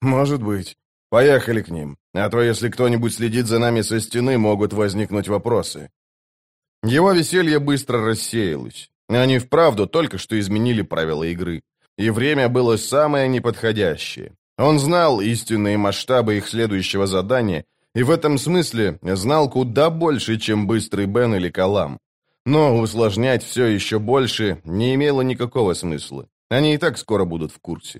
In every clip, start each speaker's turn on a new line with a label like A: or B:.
A: «Может быть. Поехали к ним. А то, если кто-нибудь следит за нами со стены, могут возникнуть вопросы». Его веселье быстро рассеялось. Они вправду только что изменили правила игры. И время было самое неподходящее. Он знал истинные масштабы их следующего задания, и в этом смысле знал куда больше, чем Быстрый Бен или Калам. Но усложнять все еще больше не имело никакого смысла. Они и так скоро будут в курсе.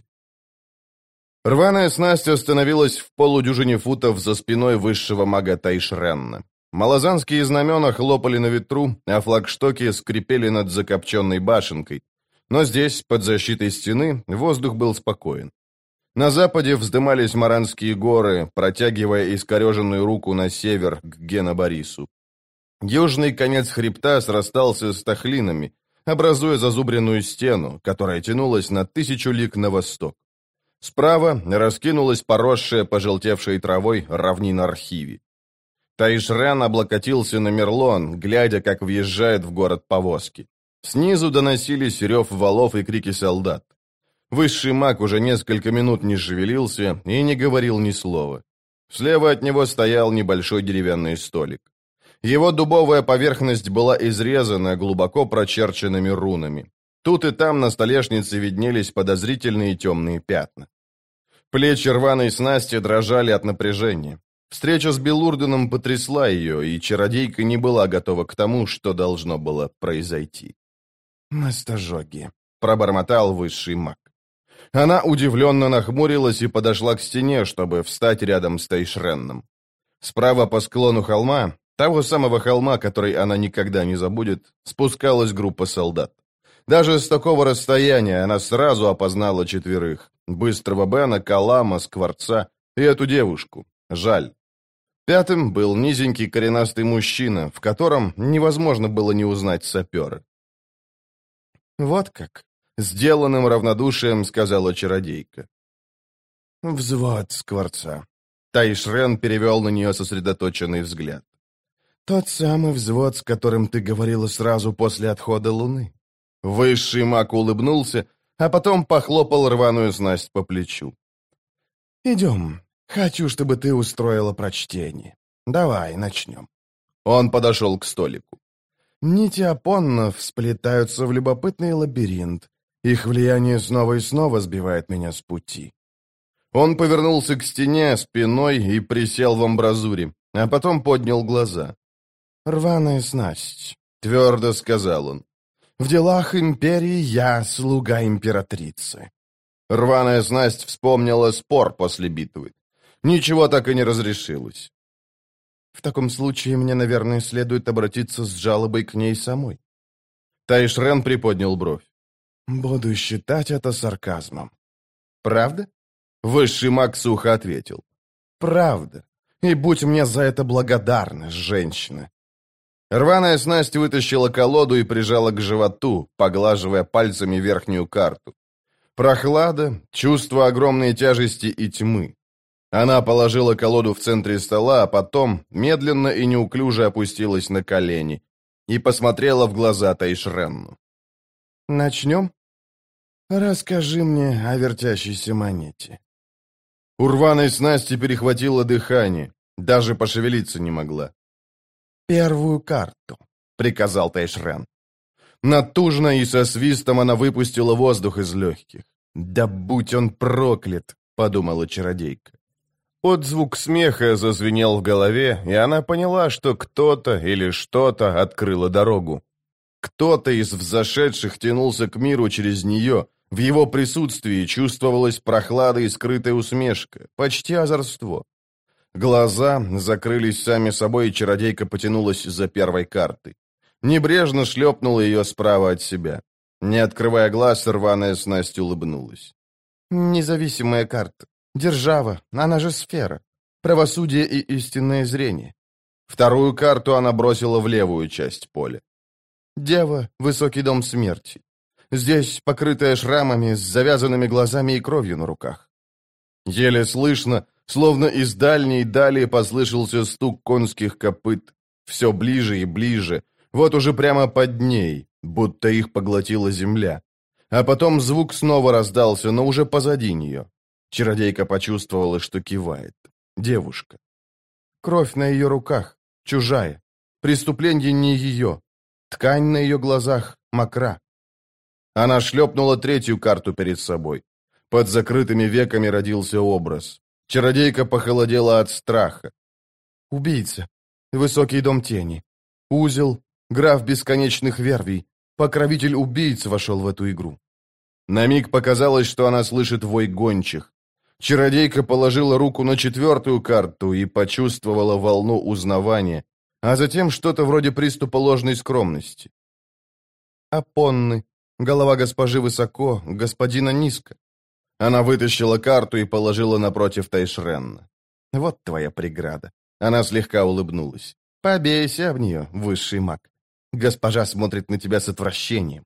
A: Рваная снасть остановилась в полудюжине футов за спиной высшего мага Тайшренна. Малазанские знамена хлопали на ветру, а флагштоки скрипели над закопченной башенкой. Но здесь, под защитой стены, воздух был спокоен. На западе вздымались Маранские горы, протягивая искореженную руку на север к Гена-Борису. Южный конец хребта срастался с Тахлинами, образуя зазубренную стену, которая тянулась на 1000 лиг на восток. Справа раскинулась поросшая пожелтевшей травой равнина Архиви. Тайшрен облокотился на мерлон, глядя, как въезжает в город повозки. Снизу доносились рев валов и крики солдат. Высший маг уже несколько минут не шевелился и не говорил ни слова. Слева от него стоял небольшой деревянный столик. Его дубовая поверхность была изрезана глубоко прочерченными рунами. Тут и там на столешнице виднелись подозрительные темные пятна. Плечи рваной снасти дрожали от напряжения. Встреча с Белурденом потрясла ее, и чародейка не была готова к тому, что должно было произойти. «Мастожоги», — пробормотал высший маг. Она удивленно нахмурилась и подошла к стене, чтобы встать рядом с Тайшренном. Справа по склону холма, того самого холма, который она никогда не забудет, спускалась группа солдат. Даже с такого расстояния она сразу опознала 4: Быстрого Бена, Калама, Скворца и эту девушку. Жаль. 5-м был низенький коренастый мужчина, в котором невозможно было не узнать сапера. «Вот как», — сделанным равнодушием сказала чародейка. «Взвод Скворца». Тайшрен перевел на нее сосредоточенный взгляд. «Тот самый взвод, с которым ты говорила сразу после отхода Луны». Высший маг улыбнулся, а потом похлопал рваную снасть по плечу. «Идем. Хочу, чтобы ты устроила прочтение. Давай, начнем». Он подошел к столику. Нити Апоннов сплетаются в любопытный лабиринт. Их влияние снова и снова сбивает меня с пути. Он повернулся к стене спиной и присел в амбразуре, а потом поднял глаза. «Рваная снасть», — твердо сказал он. «В делах империи я слуга императрицы». Рваная снасть вспомнила спор после битвы. Ничего так и не разрешилось. «В таком случае мне, наверное, следует обратиться с жалобой к ней самой». Тайшрен приподнял бровь. «Буду считать это сарказмом». «Правда?» Высший маг сухо ответил. «Правда. И будь мне за это благодарна, женщина». Рваная снасть вытащила колоду и прижала к животу, поглаживая пальцами верхнюю карту. Прохлада, чувство огромной тяжести и тьмы. Она положила колоду в центре стола, а потом медленно и неуклюже опустилась на колени и посмотрела в глаза Тайшренну. «Начнем? Расскажи мне о вертящейся монете». У рваной снасти перехватило дыхание, даже пошевелиться не могла. «Первую карту», — приказал Тайшрен. Натужно и со свистом она выпустила воздух из легких. «Да будь он проклят», — подумала чародейка. Отзвук смеха зазвенел в голове, и она поняла, что кто-то или что-то открыло дорогу. Кто-то из взошедших тянулся к миру через нее. В его присутствии чувствовалась прохлада и скрытая усмешка, почти озорство. Глаза закрылись сами собой, и чародейка потянулась за первой картой. Небрежно шлепнула ее справа от себя. Не открывая глаз, рваная снасть улыбнулась. «Независимая карта. Держава, она же сфера. Правосудие и истинное зрение». Вторую карту она бросила в левую часть поля. «Дева, высокий дом смерти. Здесь покрытая шрамами, с завязанными глазами и кровью на руках». Еле слышно, словно из дальней дали послышался стук конских копыт. Все ближе и ближе, вот уже прямо под ней, будто их поглотила земля. А потом звук снова раздался, но уже позади нее. Чародейка почувствовала, что кивает. Девушка. Кровь на ее руках, чужая. Преступление не ее. Ткань на ее глазах мокра. Она шлепнула третью карту перед собой. Под закрытыми веками родился образ. Чародейка похолодела от страха. Убийца. Высокий дом тени. Узел. Граф бесконечных вервий. Покровитель убийц вошел в эту игру. На миг показалось, что она слышит вой гончих. Чародейка положила руку на четвертую карту и почувствовала волну узнавания, а затем что-то вроде приступа ложной скромности. Апонны. Голова госпожи высоко, господина низко. Она вытащила карту и положила напротив Тайшренна. Вот твоя преграда. Она слегка улыбнулась. Побейся об нее, высший маг. Госпожа смотрит на тебя с отвращением.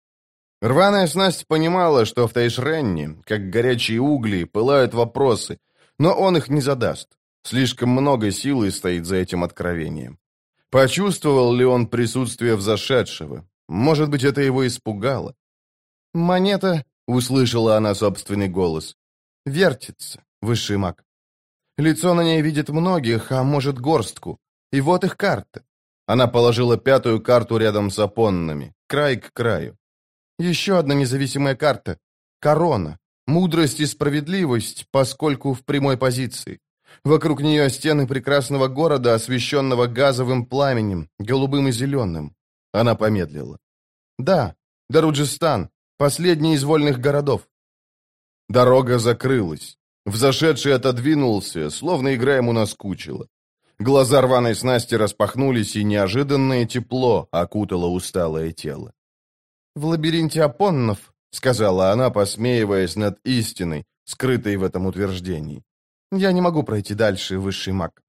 A: Рваная снасть понимала, что в Тайшренне, как горячие угли, пылают вопросы, но он их не задаст. Слишком много силы стоит за этим откровением. Почувствовал ли он присутствие взошедшего? Может быть, это его испугало? «Монета», — услышала она собственный голос, — «вертится, высший маг. Лицо на ней видит многих, а может, горстку. И вот их карта». Она положила пятую карту рядом с опоннами, край к краю. Еще одна независимая карта. Корона. Мудрость и справедливость, поскольку в прямой позиции. Вокруг нее стены прекрасного города, освещенного газовым пламенем, голубым и зеленым. Она помедлила. Да, Даруджистан, последний из вольных городов. Дорога закрылась. Взошедший отодвинулся, словно игра ему наскучила. Глаза рваной снасти распахнулись, и неожиданное тепло окутало усталое тело. «В лабиринте опоннов», — сказала она, посмеиваясь над истиной, скрытой в этом утверждении. «Я не могу пройти дальше, высший маг».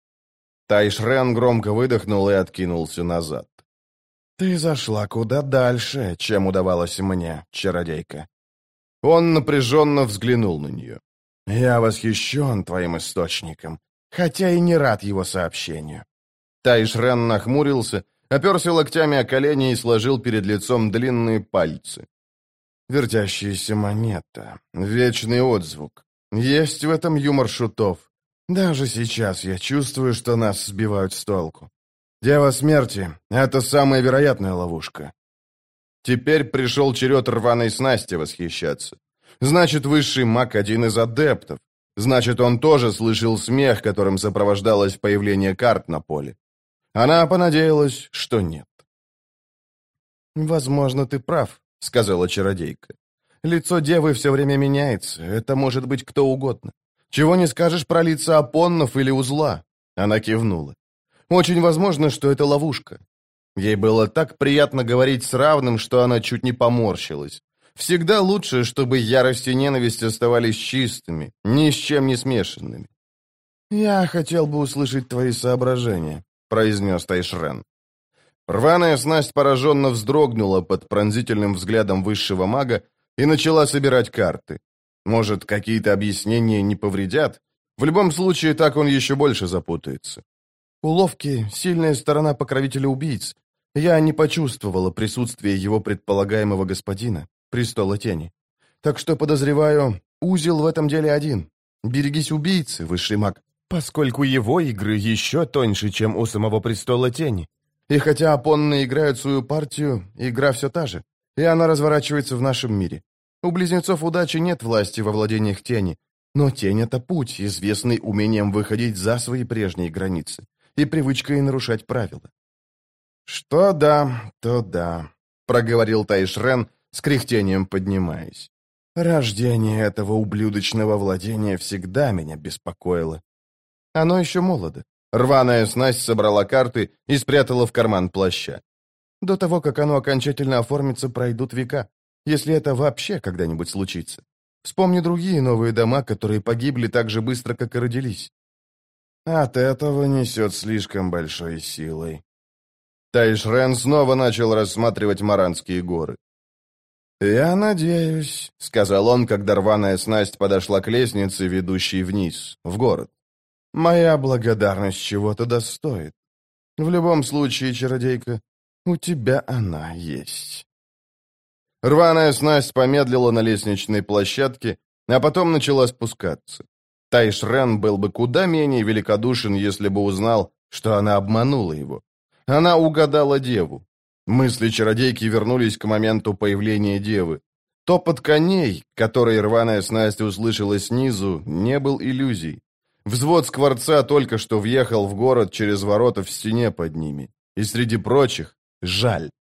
A: Тайшрен громко выдохнул и откинулся назад. «Ты зашла куда дальше, чем удавалось мне, чародейка». Он напряженно взглянул на нее. «Я восхищен твоим источником, хотя и не рад его сообщению». Тайшрен нахмурился, оперся локтями о колени и сложил перед лицом длинные пальцы. Вертящаяся монета, вечный отзвук. Есть в этом юмор шутов. Даже сейчас я чувствую, что нас сбивают с толку. Дева смерти — это самая вероятная ловушка. Теперь пришел черед рваной снасти восхищаться. Значит, высший маг один из адептов. Значит, он тоже слышал смех, которым сопровождалось появление карт на поле. Она понадеялась, что нет. «Возможно, ты прав», — сказала чародейка. «Лицо девы все время меняется, это может быть кто угодно. Чего не скажешь про лица опоннов или узла». Она кивнула. «Очень возможно, что это ловушка». Ей было так приятно говорить с равным, что она чуть не поморщилась. Всегда лучше, чтобы ярость и ненависть оставались чистыми, ни с чем не смешанными. «Я хотел бы услышать твои соображения», — произнес Тайшрен. Рваная снасть пораженно вздрогнула под пронзительным взглядом высшего мага и начала собирать карты. Может, какие-то объяснения не повредят? В любом случае, так он еще больше запутается. Уловки — сильная сторона покровителя убийц. Я не почувствовала присутствие его предполагаемого господина, престола тени. Так что, подозреваю, узел в этом деле один. Берегись убийцы, высший маг, поскольку его игры еще тоньше, чем у самого престола тени. И хотя опонные играют свою партию, игра все та же, и она разворачивается в нашем мире. У близнецов удачи нет власти во владениях тени, но тень — это путь, известный умением выходить за свои прежние границы и привычкой нарушать правила. «Что да, то да», — проговорил Тайшрен, с кряхтением поднимаясь. «Рождение этого ублюдочного владения всегда меня беспокоило. Оно еще молодо». Рваная снасть собрала карты и спрятала в карман плаща. До того, как оно окончательно оформится, пройдут века, если это вообще когда-нибудь случится. Вспомни другие новые дома, которые погибли так же быстро, как и родились. От этого несет слишком большой силой. Тайшрен снова начал рассматривать Маранские горы. «Я надеюсь», — сказал он, когда рваная снасть подошла к лестнице, ведущей вниз, в город. «Моя благодарность чего-то достоит. В любом случае, чародейка, у тебя она есть». Рваная снасть помедлила на лестничной площадке, а потом начала спускаться. Тайшрен был бы куда менее великодушен, если бы узнал, что она обманула его. Она угадала деву. Мысли чародейки вернулись к моменту появления девы. Топот коней, который рваная снасть услышала снизу, не был иллюзией. Взвод скворца только что въехал в город через ворота в стене под ними. И среди прочих — жаль.